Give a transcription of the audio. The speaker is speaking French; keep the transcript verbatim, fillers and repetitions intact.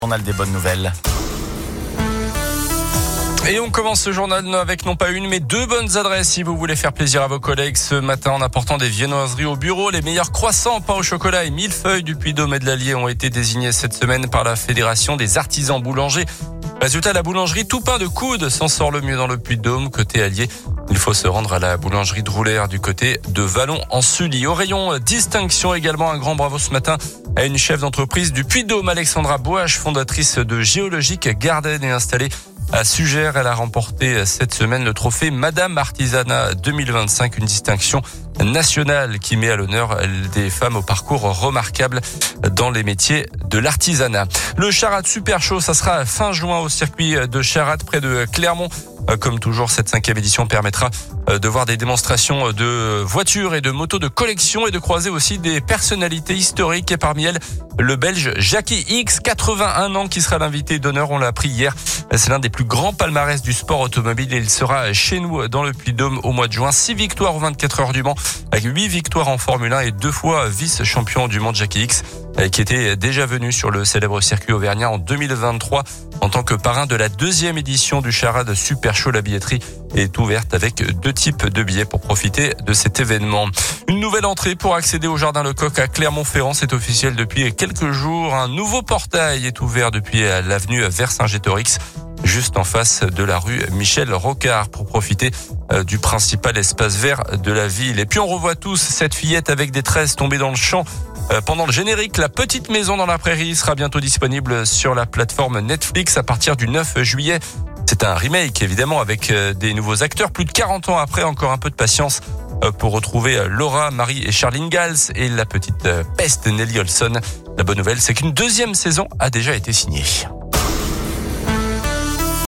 Journal des bonnes nouvelles. Et on commence ce journal avec non pas une mais deux bonnes adresses si vous voulez faire plaisir à vos collègues ce matin en apportant des viennoiseries au bureau. Les meilleurs croissants, pain au chocolat et millefeuilles du Puy-de-Dôme et de l'Allier ont été désignés cette semaine par la Fédération des artisans boulangers. Résultat, la boulangerie Toupin de Coude s'en sort le mieux dans le Puy-de-Dôme. Côté Allier, il faut se rendre à la boulangerie Drouler du côté de Vallon-en-Sully. Au rayon distinction également, un grand bravo ce matin à une chef d'entreprise du Puy-de-Dôme, Alexandra Boache, fondatrice de Géologique Garden et installée à Sugère. Elle a remporté cette semaine le trophée Madame Artisanat deux mille vingt-cinq, une distinction nationale qui met à l'honneur des femmes au parcours remarquable dans les métiers de l'artisanat. Le Charade Super Show, ça sera fin juin au circuit de Charade près de Clermont. Comme toujours, cette cinquième édition permettra de voir des démonstrations de voitures et de motos de collection et de croiser aussi des personnalités historiques et parmi elles le Belge Jackie X, quatre-vingt-un ans, qui sera l'invité d'honneur. On l'a appris hier. C'est l'un des plus grands palmarès du sport automobile et il sera chez nous dans le Puy-de-Dôme au mois de juin. Six victoires aux vingt-quatre heures du Mans avec huit victoires en Formule un et deux fois vice-champion du monde. Jackie X qui était déjà venu sur le célèbre circuit auvergnat en deux mille vingt-trois en tant que parrain de la deuxième édition du Charade Super Show. La billetterie est ouverte avec deux types de billets pour profiter de cet événement. Une nouvelle entrée pour accéder au Jardin Lecoq à Clermont-Ferrand. C'est officiel depuis quelques jours. Un nouveau portail est ouvert depuis l'avenue Vercingétorix, juste en face de la rue Michel Rocard, pour profiter du principal espace vert de la ville. Et puis on revoit tous cette fillette avec des tresses tombée dans le champ pendant le générique. La petite maison dans la prairie sera bientôt disponible sur la plateforme Netflix à partir du neuf juillet. C'est un remake évidemment avec des nouveaux acteurs. Plus de quarante ans après, encore un peu de patience pour retrouver Laura, Marie et Charline Gals et la petite peste Nelly Olson. La bonne nouvelle, c'est qu'une deuxième saison a déjà été signée.